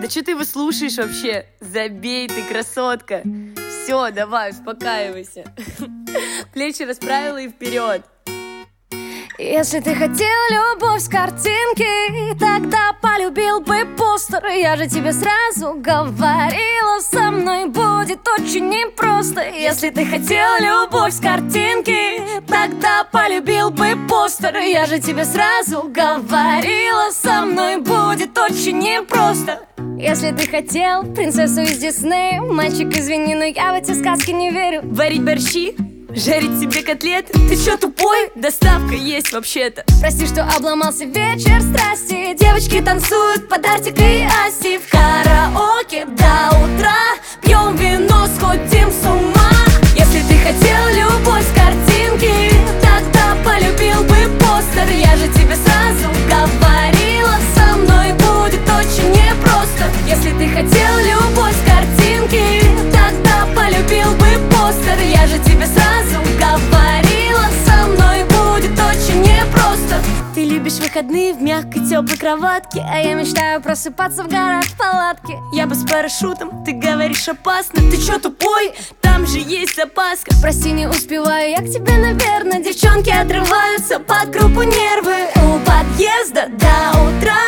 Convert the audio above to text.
Да что ты его слушаешь вообще? Забей, ты красотка. Все, давай, успокаивайся. Плечи расправила и вперед. Если ты хотел любовь с картинки, тогда полюбил бы постер. Я же тебе сразу говорила, со мной будет очень непросто. Если ты хотел любовь с картинки, тогда полюбил бы постер. Я же тебе сразу говорила, со мной будет очень непросто. Если ты хотел принцессу из Диснея, мальчик, извини, но я в эти сказки не верю. Варить борщи, жарить себе котлеты. Ты чё тупой? Доставка есть вообще-то. Прости, что обломался вечер страсти. Девочки танцуют под Артик и Асти. В караоке до утра пьем вино, сходим с ума. Если ты хотел любовь с картинки, тогда полюбил бы постер. Я же тебе сразу говорила, со мной будет очень непросто. Если ты хотел любовь с картинки, тогда полюбил бы постер. Я же тебе сразу говорила, со мной будет очень непросто. Ты любишь выходные в мягкой теплой кроватке, А я мечтаю просыпаться в горах в палатке. я бы с парашютом, ты говоришь опасно. Ты чё тупой? Там же есть запаска. Прости, не успеваю я к тебе, наверное. Девчонки отрываются под группу нервы. У подъезда до утра